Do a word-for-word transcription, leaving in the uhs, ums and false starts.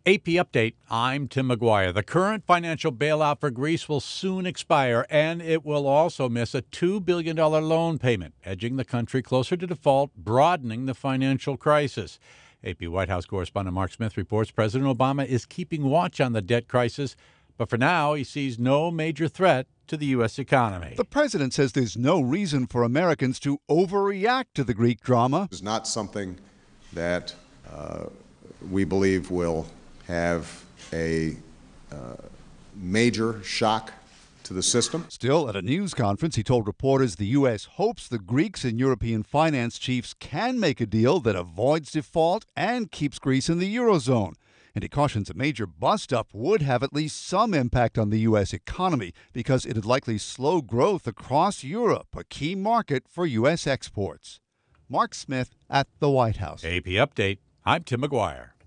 A P Update, I'm Tim McGuire. The current financial bailout for Greece will soon expire, and it will also miss a two billion dollars loan payment, edging the country closer to default, broadening the financial crisis. A P White House correspondent Mark Smith reports President Obama is keeping watch on the debt crisis, but for now he sees no major threat to the U S economy. The president says there's no reason for Americans to overreact to the Greek drama. It's not something that uh, we believe will have a uh, major shock to the system. Still, at a news conference, he told reporters the U S hopes the Greeks and European finance chiefs can make a deal that avoids default and keeps Greece in the Eurozone. And he cautions a major bust-up would have at least some impact on the U S economy because it'd likely slow growth across Europe, a key market for U S exports. Mark Smith at the White House. A P Update, I'm Tim McGuire.